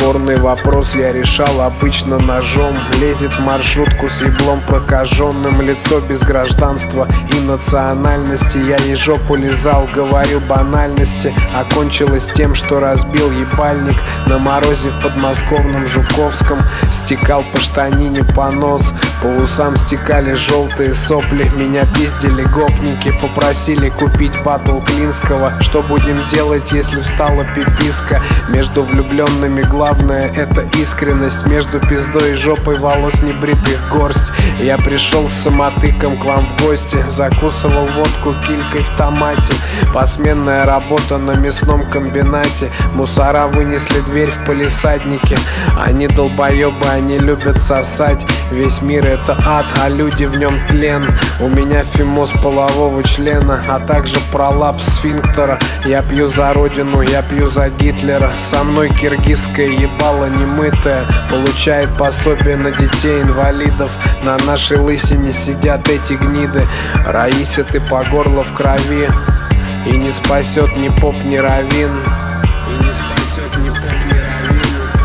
Спорный вопрос я решал обычно ножом. Лезет в маршрутку с еблом прокаженным, лицо без гражданства и национальности. Я ей жопу лизал, говорю банальности. Окончилось тем, что разбил ебальник на морозе в подмосковном Жуковском. Стекал по штанине понос, по усам стекали желтые сопли. Меня пиздили гопники, попросили купить батл Клинского. Что будем делать, если встала пиписка? Между влюбленными главное это искренность. Между пиздой и жопой волос небритых горсть. Я пришел с самотыком к вам в гости, закусывал водку килькой в томате. Посменная работа на мясном комбинате. Мусора вынесли дверь в палисаднике. Они долбоебы, они любят сосать. Весь мир это ад, а люди в нем тлен. У меня фимоз полового члена, а также пролапс сфинктера. Я пью за родину, я пью за Гитлера. Со мной киргизское ебало немытое получает пособие на детей инвалидов. На нашей лысине сидят эти гниды. Раиса, ты по горло в крови, и не спасет ни поп, ни раввин. И не спасет ни поп, ни раввин.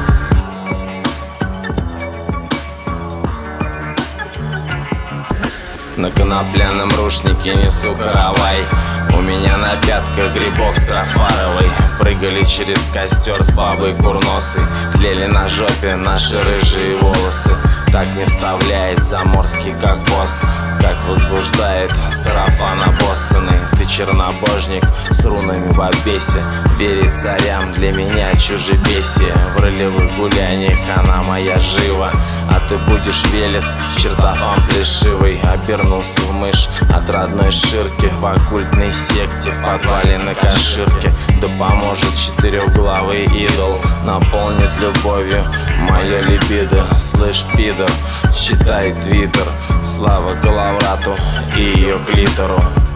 На конопляном рушнике несу каравай. У меня на пятках грибок строфаровый. Прыгали через костер с бабой курносой. Тлели на жопе наши рыжие волосы. Так не вставляет заморский кокос, как возбуждает сарафан обоссанный. Ты чернобожник с рунами в обесе. Верить царям для меня чужебесие. В ролевых гуляниях она моя жива, а ты будешь Велес, чертофан плешивый. Обернулся в мышь от родной ширки. В оккультной секте, в подвале на Каширке. Да поможет четырехглавый идол, наполнит любовью мое либидо. Слышь, пидор, читай твиттер. Слава Калаврату и ее клитору.